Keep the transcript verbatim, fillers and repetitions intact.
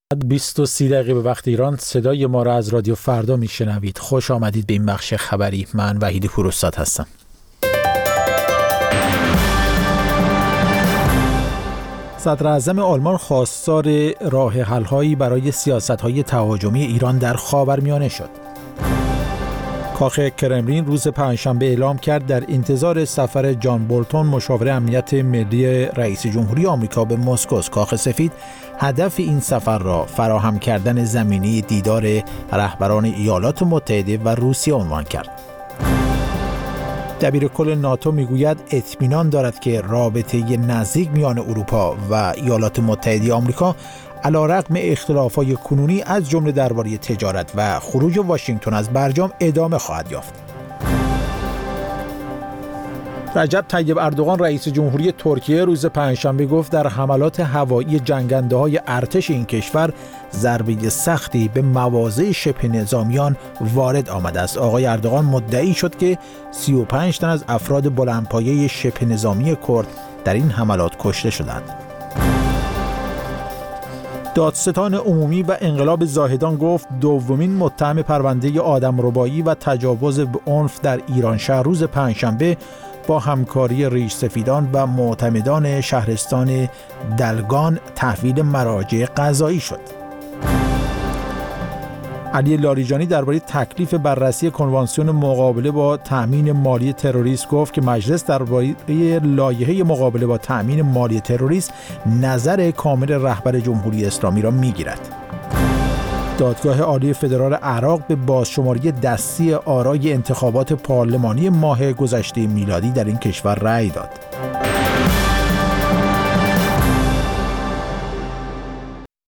بیست و سی دقیقه به وقت ایران صدای ما را از رادیو فردا میشنوید. خوش آمدید به این بخش خبری. من وحید پوراستاد هستم. صدر اعظم آلمان خواستار راه حل‌هایی برای سیاست‌های تهاجمی ایران در خاورمیانه شد. کاخ کرملین روز پنجشنبه اعلام کرد در انتظار سفر جان بولتون مشاور امنیت ملی رئیس جمهوری آمریکا به مسکو. کاخ سفید هدف این سفر را فراهم کردن زمینه دیدار رهبران ایالات متحده و روسیه عنوان کرد. دبیرکل ناتو میگوید اطمینان دارد که رابطه نزدیک میان اروپا و ایالات متحده آمریکا علیرغم اختلافات کنونی از جمله درباره تجارت و خروج واشنگتن از برجام ادامه خواهد یافت. رجب طیب اردوغان رئیس جمهوری ترکیه روز پنجشنبه گفت در حملات هوایی جنگنده‌های ارتش این کشور ضربه سختی به مواضع شبه نظامیان وارد آمده است. آقای اردوغان مدعی شد که سی و پنج تن از افراد بلندپایه شبه نظامی کرد در این حملات کشته شدند. دادستان عمومی و انقلاب زاهدان گفت دومین متهم پرونده آدمربایی و تجاوز به عنف در ایرانشهر روز پنجشنبه با همکاری ریش سفیدان و معتمدان شهرستان دلگان تحویل مراجع قضایی شد. علی لاریجانی درباره تکلیف بررسی کنوانسیون مقابله با تأمین مالی تروریسم گفت که مجلس درباره لایحه مقابله با تأمین مالی تروریسم نظر کامل رهبر جمهوری اسلامی را میگیرد. دادگاه عالی فدرال عراق به بازشماری دستی آرای انتخابات پارلمانی ماه گذشته میلادی در این کشور رأی داد.